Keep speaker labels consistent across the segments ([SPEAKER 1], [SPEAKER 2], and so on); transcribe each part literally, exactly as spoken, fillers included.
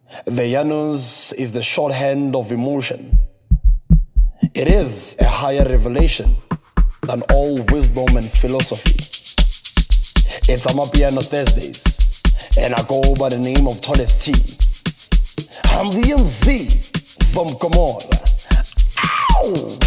[SPEAKER 1] The Janus is the shorthand of emotion. It is a higher revelation than all wisdom and philosophy. It's Amapiano Thursdays, and I go by the name of Tallest T. I'm the M Z from Gomorrah. Ow!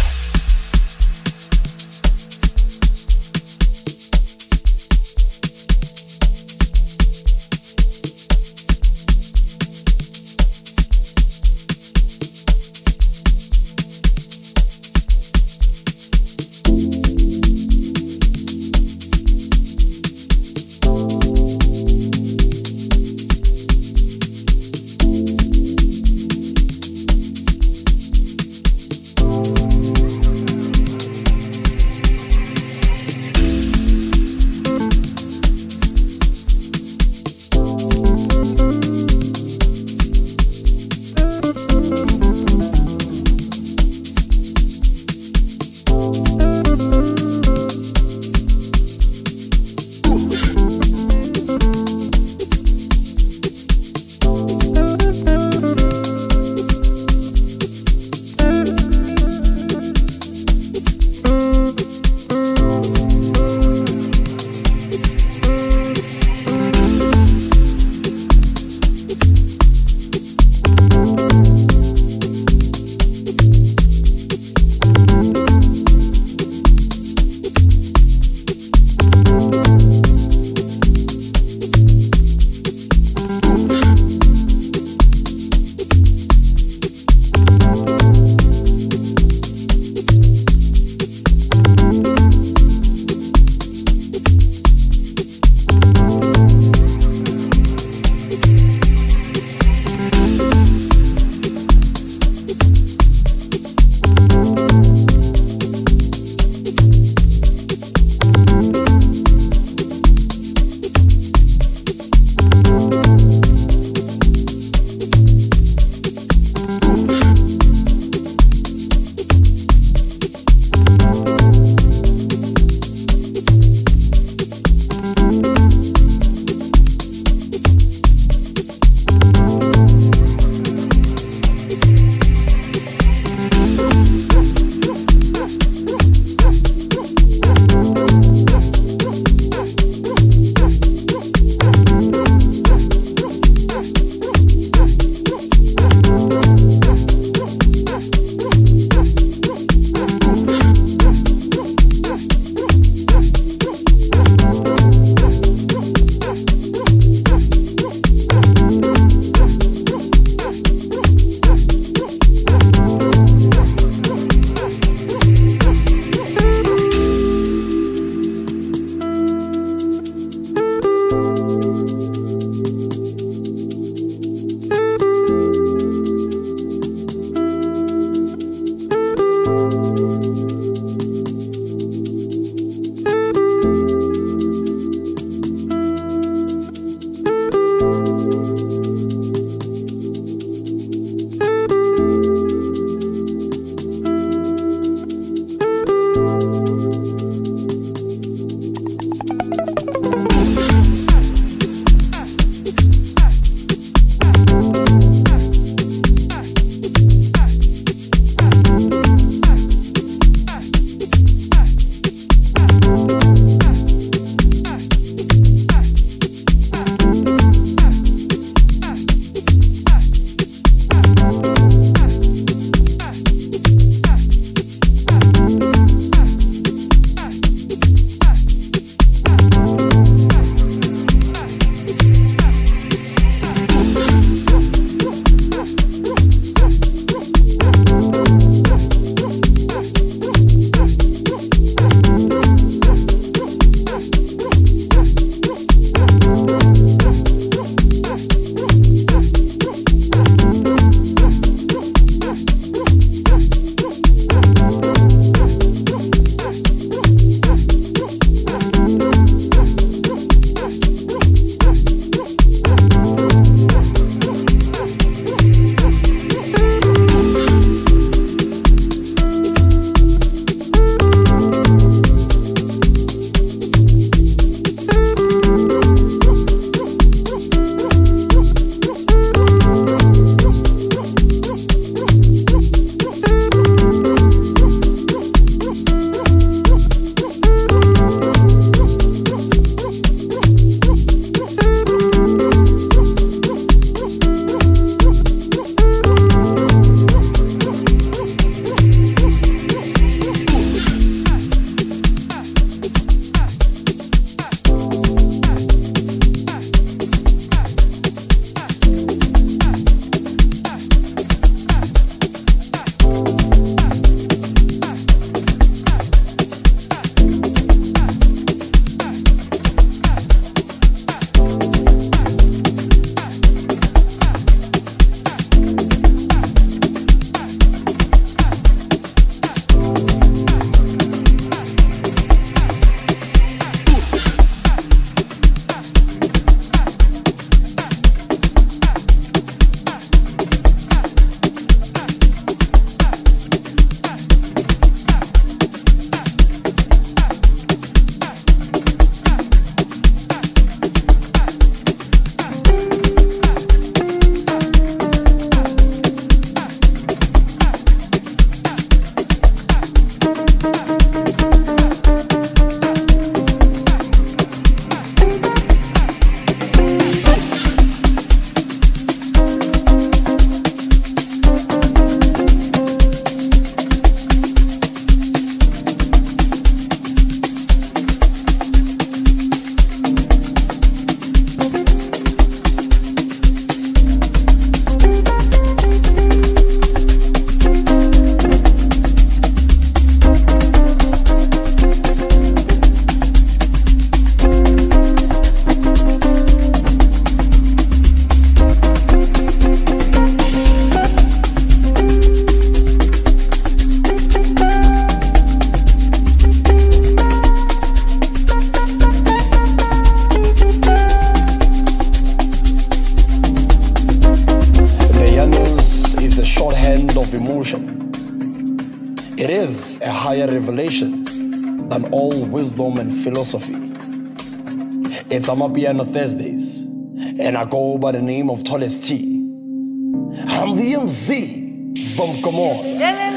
[SPEAKER 1] end of emotion. It is a higher revelation than all wisdom and philosophy. It's Amapiano Thursdays, and I go by the name of Tallest T. I'm the M Z from Comor.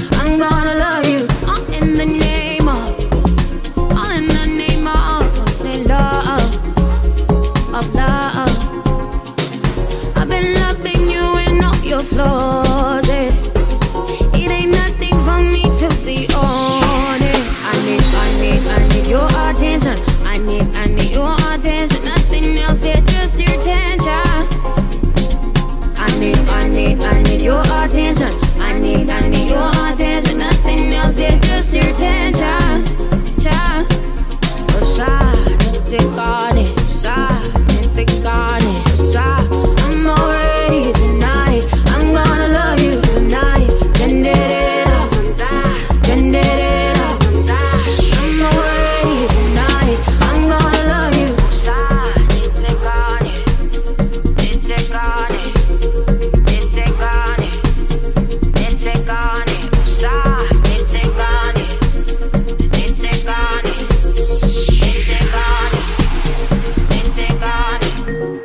[SPEAKER 2] All in the name of your attention. I need, I need your attention. Nothing else, yeah, just your attention. Cha, oh, shy, take on it, shy, take on it, shy. I'm already tonight. I'm gonna love you tonight. Bend it up, bend it up. I'm already tonight. I'm gonna love you shy. Take on it, take on it, take on it, take on it, shy. Take on it, take on it, take on it, take on it.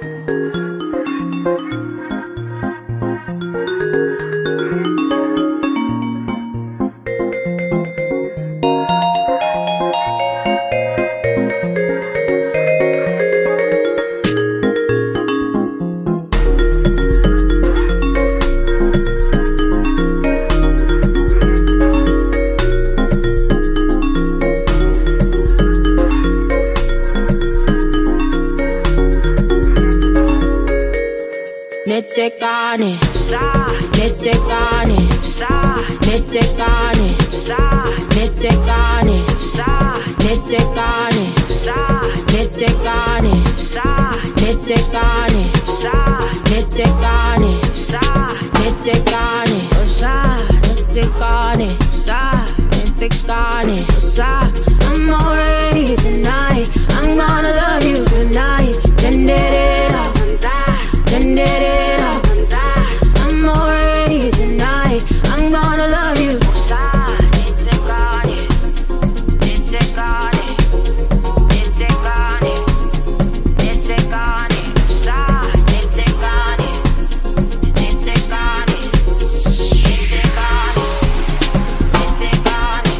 [SPEAKER 2] Let's take on it, let's take on it, let's take on it, let's take on it, let's take on it, let's take on it, let's take on it, let's take on it, let's take on it, let's take on it, let's take on it, I'm already tonight. I'm gonna love you tonight. Bend it up, bend it up. I'm already tonight. I'm gonna love you. Take on it, take on it, take on it, take on it, take on it, take on it, take on it.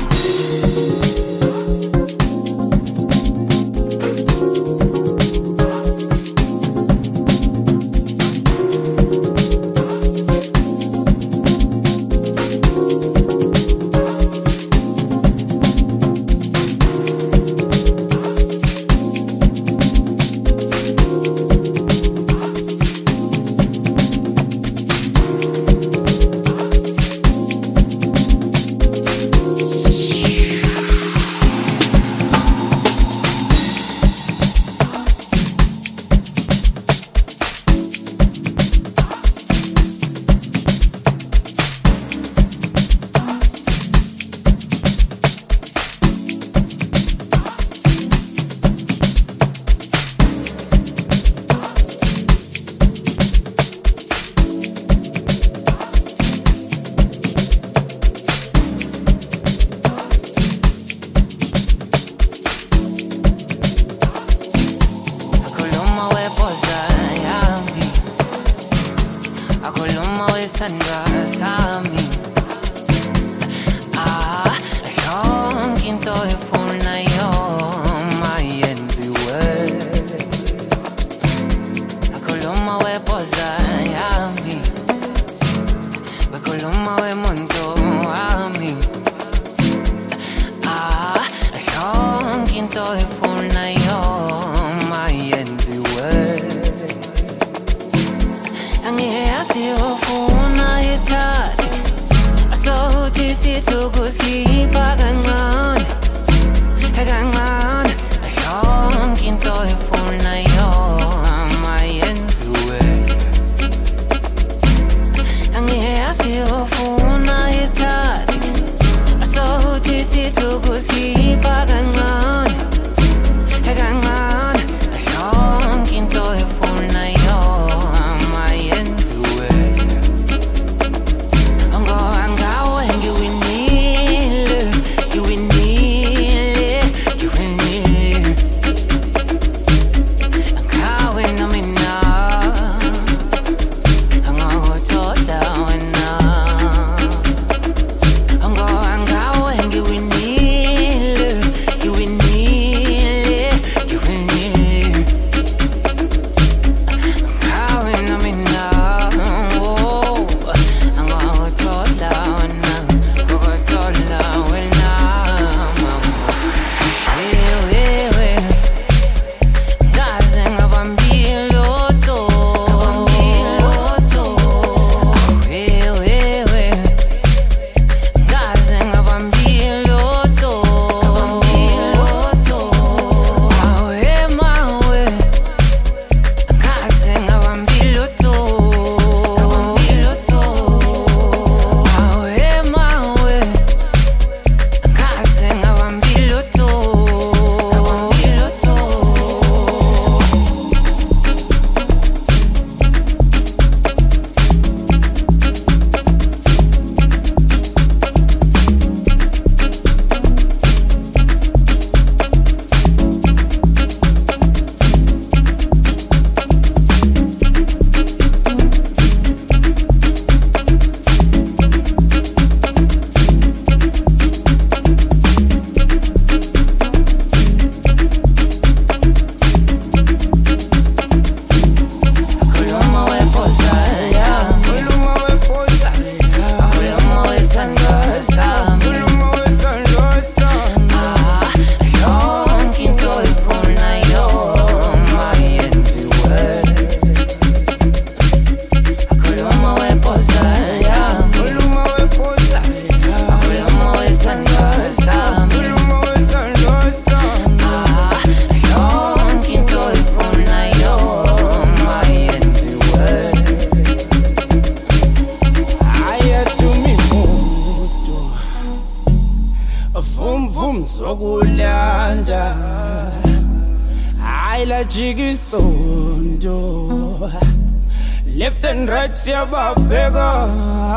[SPEAKER 3] la jigisondo left and right siyababheka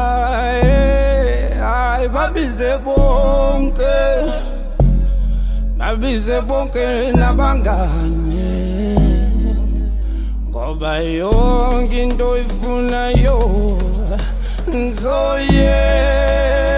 [SPEAKER 3] ay babize bonke babize bonke nabangane ngoba yonke into ifuna yo so yeah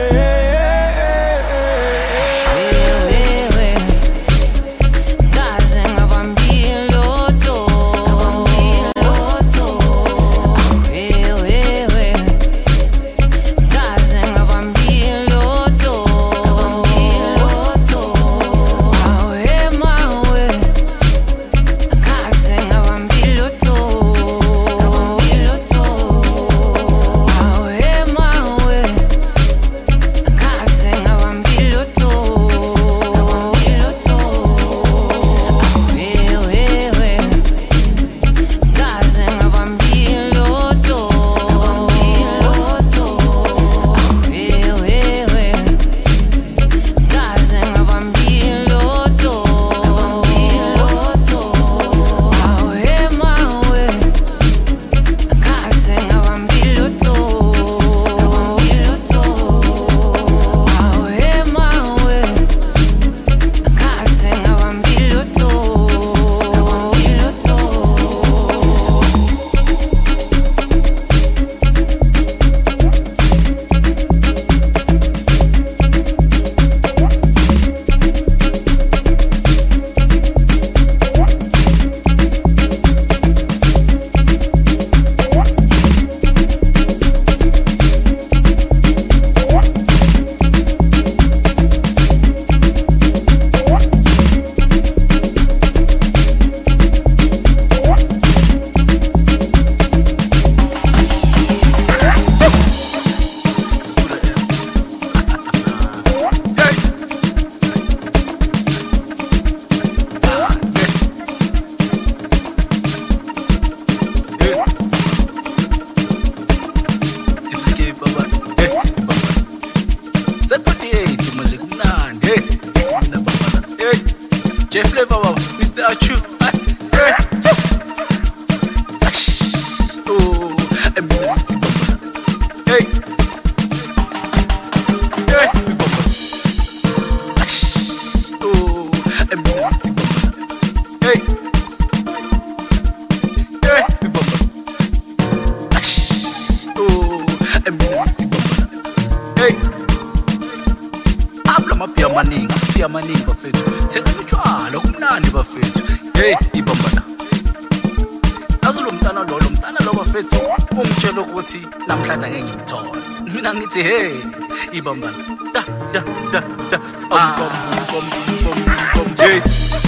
[SPEAKER 4] Hey, ibamba da da da da um bum bum bum bum hey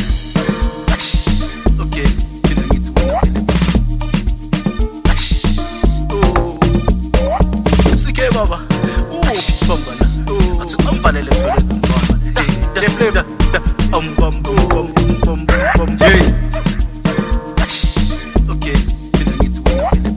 [SPEAKER 4] okay you need to win oh sike baba oh ibamba oh athi amvalele toilet hey the flavor um bum bum bum bum bum hey okay you need to win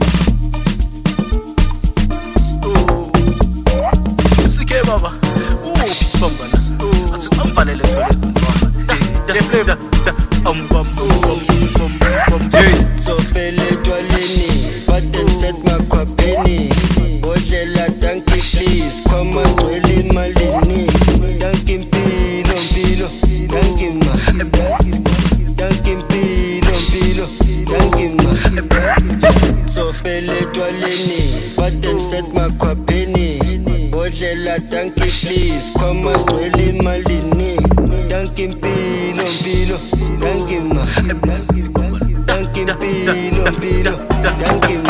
[SPEAKER 4] baba ooh bamba na athi amvalele toilet the flavor um bum bum bum bum hey
[SPEAKER 5] so fele twaleni but then set makhwapeni bodlela thank you please come as dwelling malini thank you mpilo mpilo thank you ma thank you mpilo mpilo thank you ma so fele twaleni but then set makhwapeni bodlela thank you please come as dwelling malini thank you mpilo mpilo thank you ma thank you mpilo mpilo thank you ma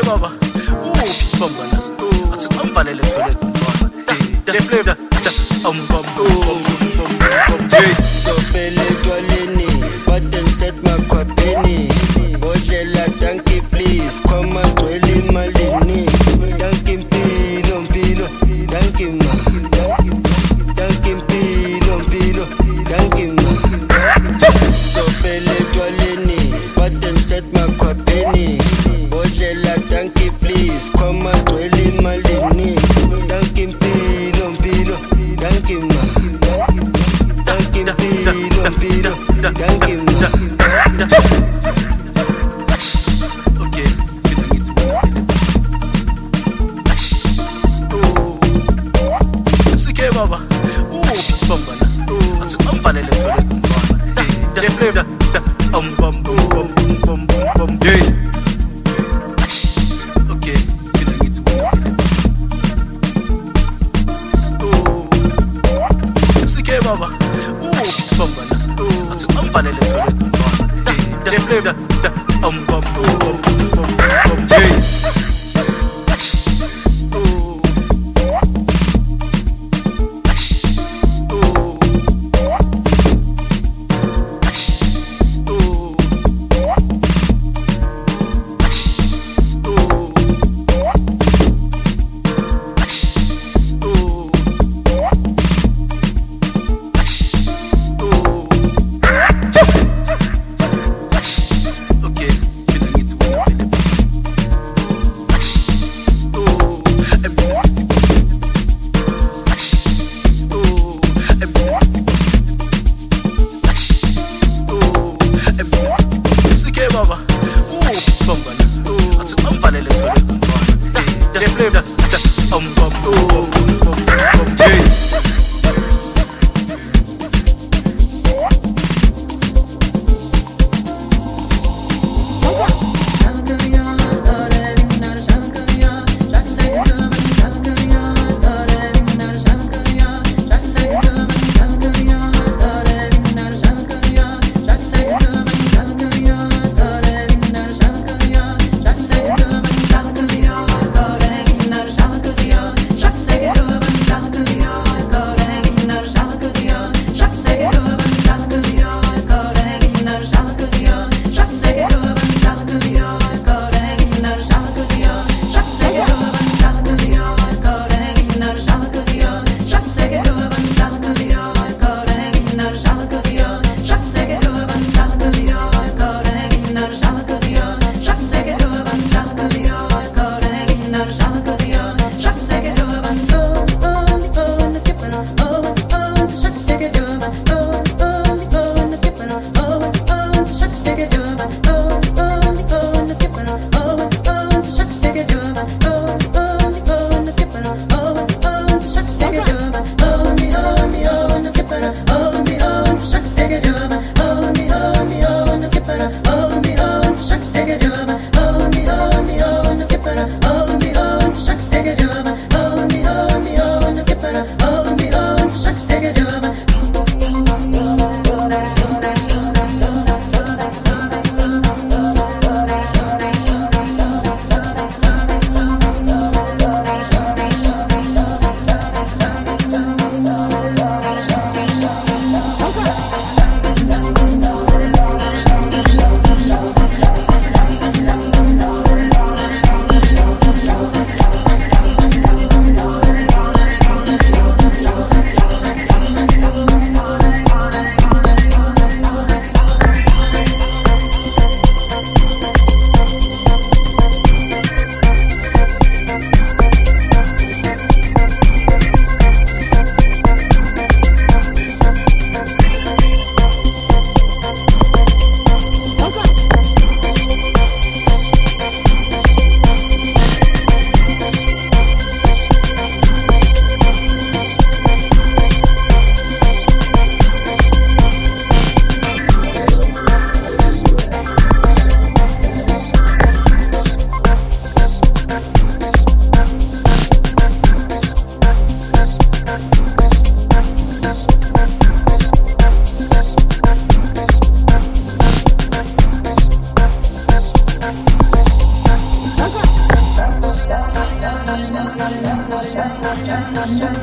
[SPEAKER 4] baba. Ooh, bambana. Athi amvalele toilet umntwana. J Flavor. Um bum bum bum bum. J.
[SPEAKER 5] So fele dwaleni, but then set my kwapeni. Bodlela tanki please, come and swelly malini. Tanki mpino mpino, tanki ma. Tanki mpino mpino, tanki ma. So fele dwaleni, but then set my kwapeni. Bodlela tanki please, come and swelly malini. Tanki mpino mpino, tanki ma. Tanki mpino mpino, tanki ma.
[SPEAKER 4] Okay, can I get to one? Oh, M C K baba. Ooh, bambana. Athi amvalele toilet umntwana. J Flavor. Um bum bum bum bum bum bum. Yeah. Okay, can I get to one? Oh, M C K baba. Ooh, bambana. Athi amvalele toilet umntwana. J Flavor. Um bum bum bum bum bum. Yeah. Oh. Oh. Oh. Okay, can I get to one?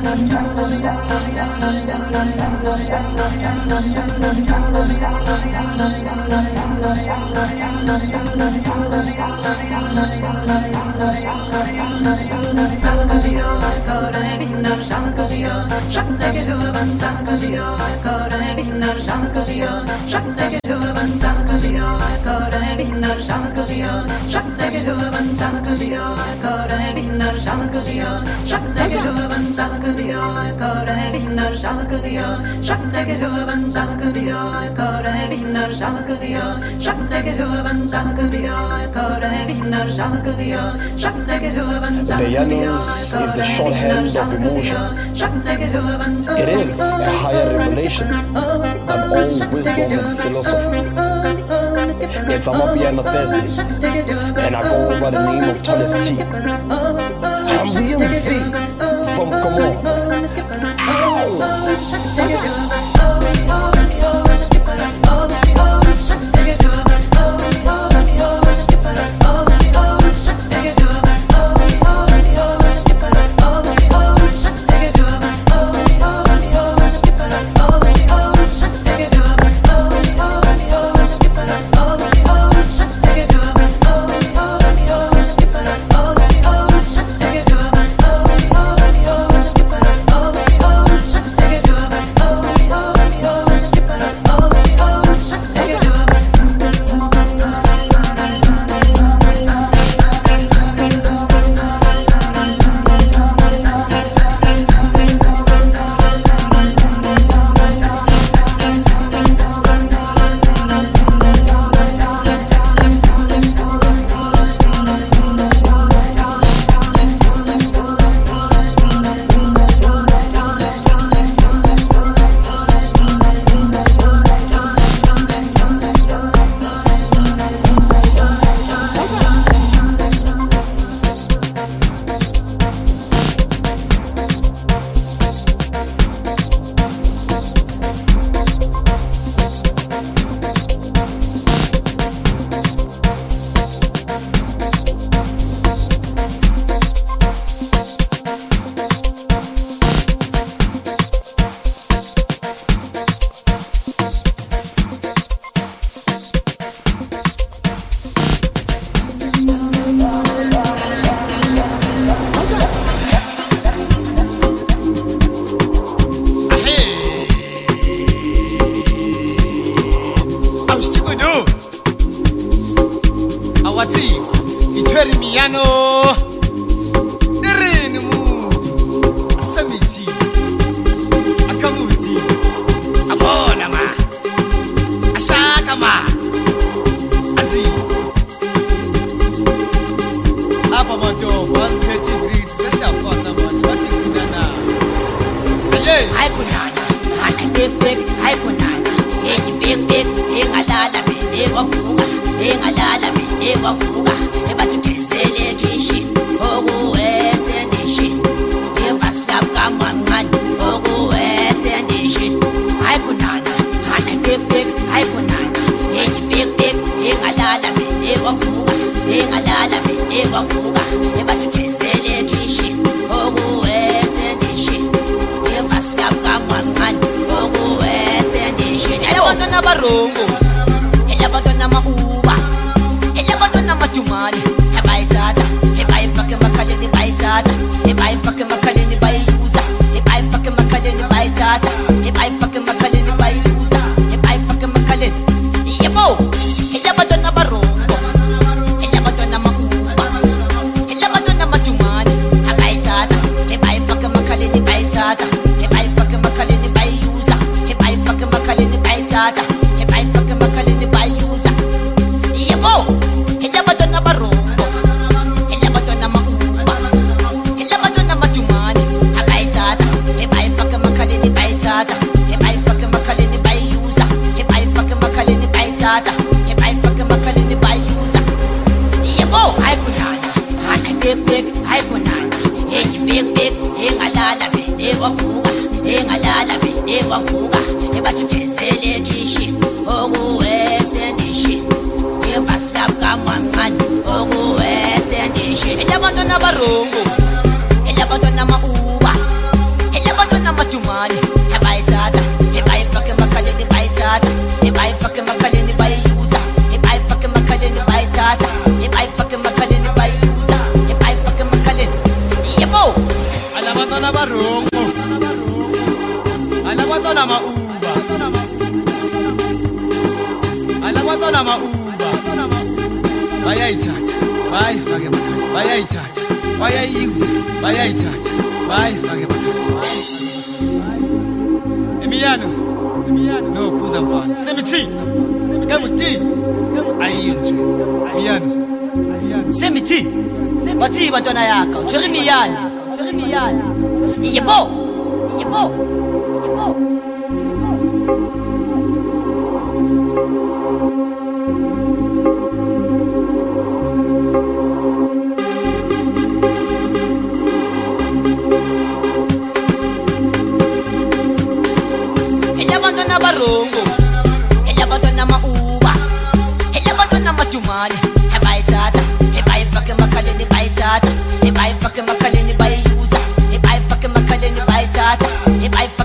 [SPEAKER 1] Llanos is the shorthand of emotion. It is a higher revelation than all wisdom and philosophy. It's Amapiano Thursdays, and I go by the name of Thomas T. I'm B M C from Come On.
[SPEAKER 6] Ela abandona barungu, ela abandona mauba, matumani ebayithatha ebayifaka emakhaleni bayithatha ebayifaka emakhaleni bayiyuza ebayifaka emakhaleni bayithatha ebayifaka emakhaleni bayiyuza ebayifaka emakhaleni yebo alabantwana barongo alabantwana mauba alabantwana mauba bayayithatha bayifaka emakhaleni bayayithatha bayayiyuza bayayithatha bayifaka emakhaleni Emiliano, Emiliano, no kuza mfana. Semiti, Gamuti, ayenzu. Emiliano, Semiti, Semiti bantwana yakho. Uthwere Emiliano, uthwere Emiliano. Yebo, yebo, yebo. Barongo, ella badona mauba, ella badona matumani, ebayithatha, ebayifaka emakhaleni bayithatha, ebayifaka emakhaleni bayiyuza, ebayifaka emakhaleni bayithatha, ebayifaka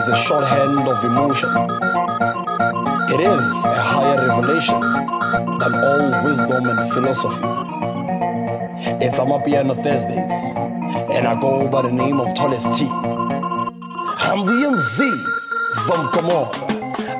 [SPEAKER 1] the shorthand of emotion. It is a higher revelation than all wisdom and philosophy. It's Amapiano Thursdays, and I go by the name of Tallest T. I'm the M Z from Come On.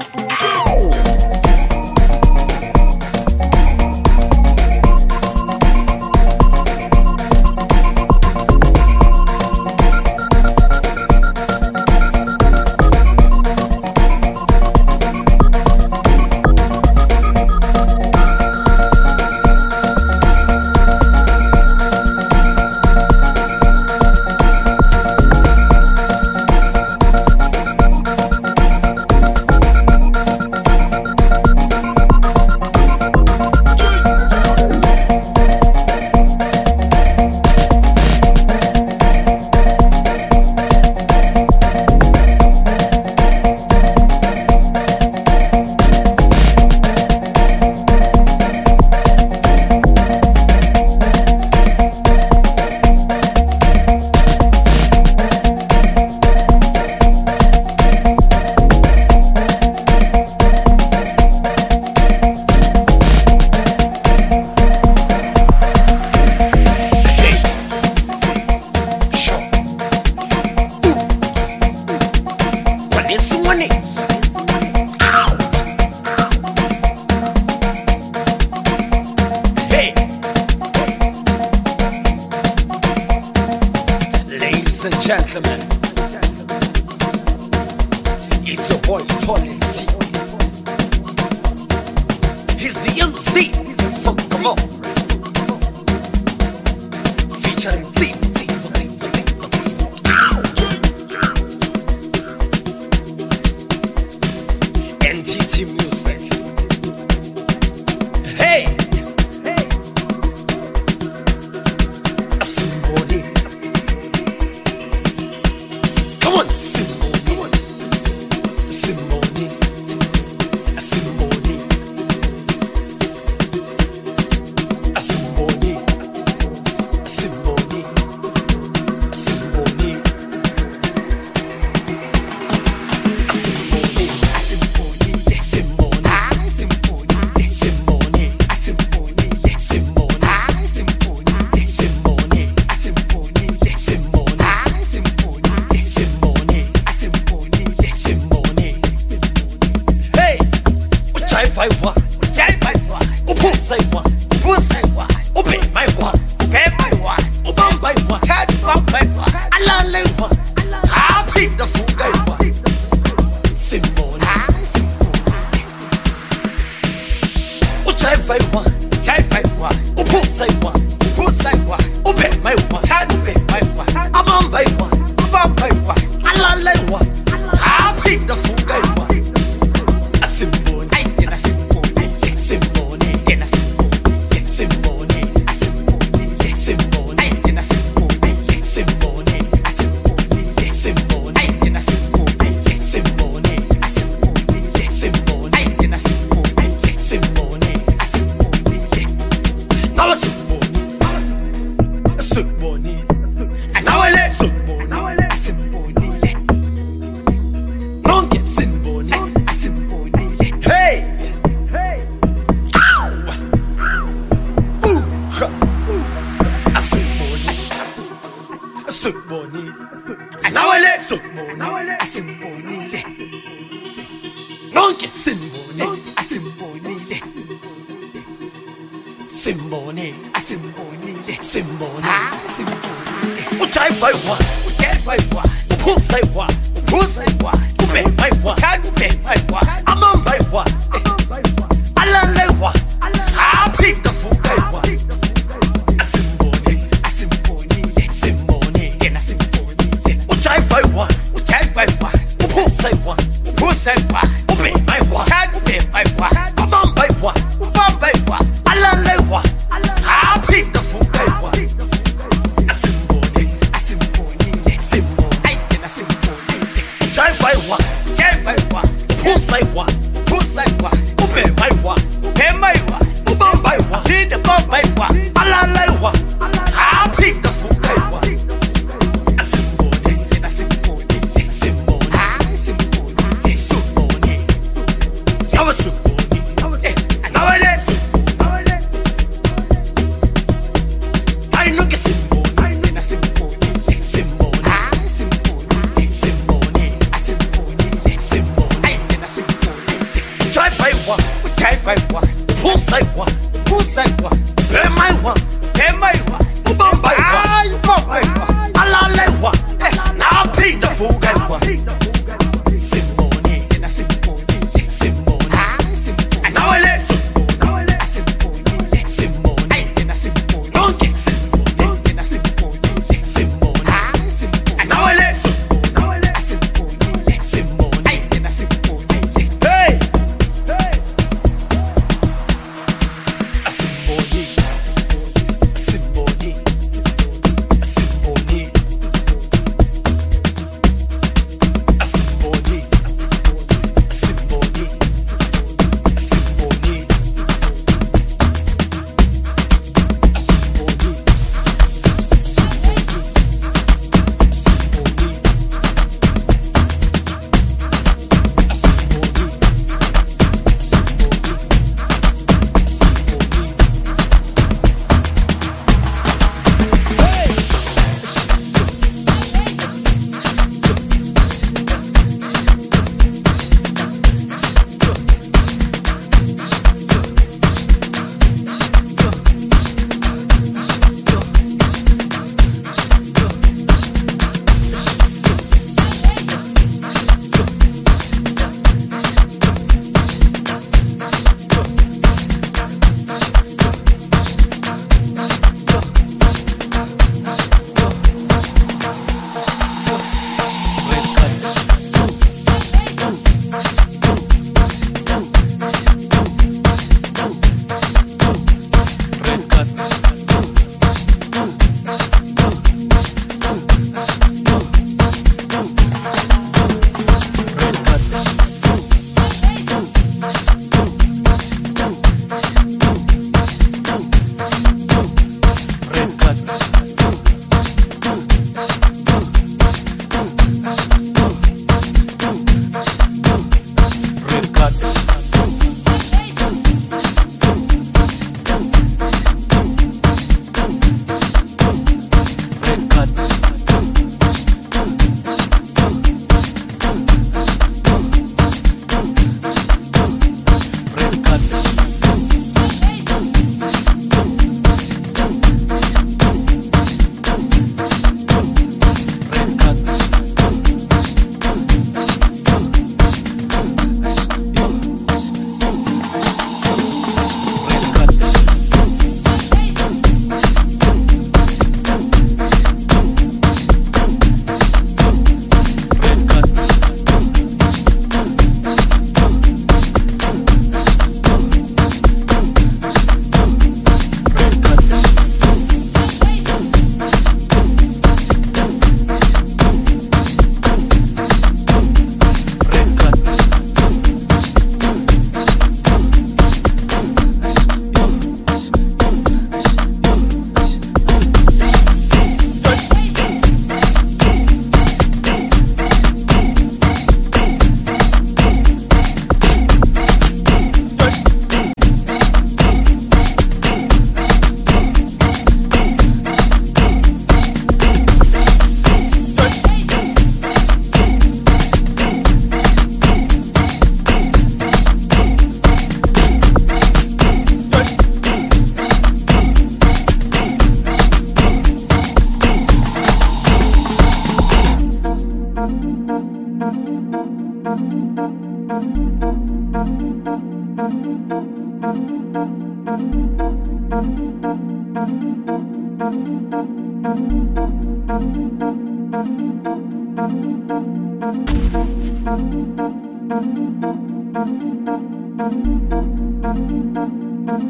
[SPEAKER 7] Gentlemen, it's your boy Tallest T. He's the M C from Come On, featuring T, T, T, T, T. N T T Music. Hey, hey, a symbolic. Come on, Simone, Simone, a Simone, a Simone, a Simone, a Simone, a Simone, a Simone, Simone, a Simone, Simone, a Simone, Simone, a Simone, Simone, a Simone, Simone, a Simone, Simone. Five one, five one, Upu say one, Upu say one, Upe my one, Upe my one, Ubam by one, Tad Bam by one, Alale one, Happy the fool guy one, Simone, Simone, Uchai five one, Uchai five one, Upu say one, Upu say one, Upe my one, Tad Upe my one, Abam by one, Ubam by one, Alale one, Happy the fool guy one, a Simone. Simone, a Simone, Simone, ah, Simone. Uchai five one, Uchai five one, Upu say one, Upu say one, Upe my one, Tad Upe my one, Amam by one, Alale one, Happy the fool guy one, a Simone, a Simone, Simone, a Simone. Uchai five one, Uchai five one, Upu say one, Upu say one, Upe my one, Tad Upe my one, Amam by one, Ubam by one. Happy the fool guy one. A Simone, a Simone, Simone, a Simone. Jive by one, Jive by one. Who say one? Who say one? five one. Who say what? Who say what? Pay my one. Pay my one. Ubamba one. Ubamba one. Alale one. Now pay the full guy one. Simone, na Simone, Simone. Ah, Simone. Now I listen. Simone, Simone, na Simone. Monkey Simone, na Simone, Simone. Ah, Simone. Now I listen. Simone, Simone, na Simone. Hey, hey. A Simone, a Simone, a Simone.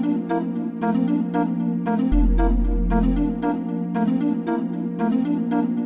[SPEAKER 2] Thank you.